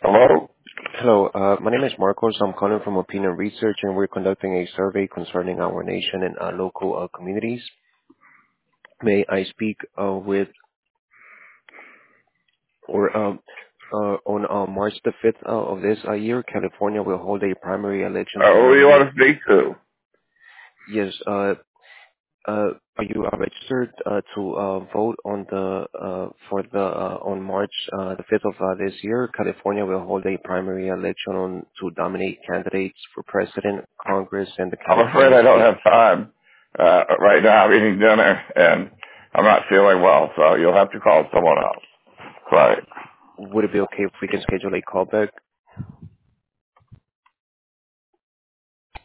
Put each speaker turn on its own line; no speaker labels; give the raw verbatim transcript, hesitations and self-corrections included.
Hello?
Hello, uh, my name is Marcos. I'm calling from Opinion Research, and we're conducting a survey concerning our nation and uh, local uh, communities. May I speak uh, with, or um, uh, on uh, March the fifth uh, of this uh, year, California will hold a primary election
Uh,
to
who do you
nominate.
want to speak to?
Yes, uh, uh, are you uh, registered uh, to uh, vote on the uh, for the uh, on March uh, the fifth of uh, this year? California will hold a primary election on to nominate candidates for president, Congress, and the
I'm afraid
California
I don't
state.
have time. Uh, right now I'm eating dinner and I'm not feeling well, so you'll have to call someone else. Sorry.
Would it be okay if we can schedule a callback?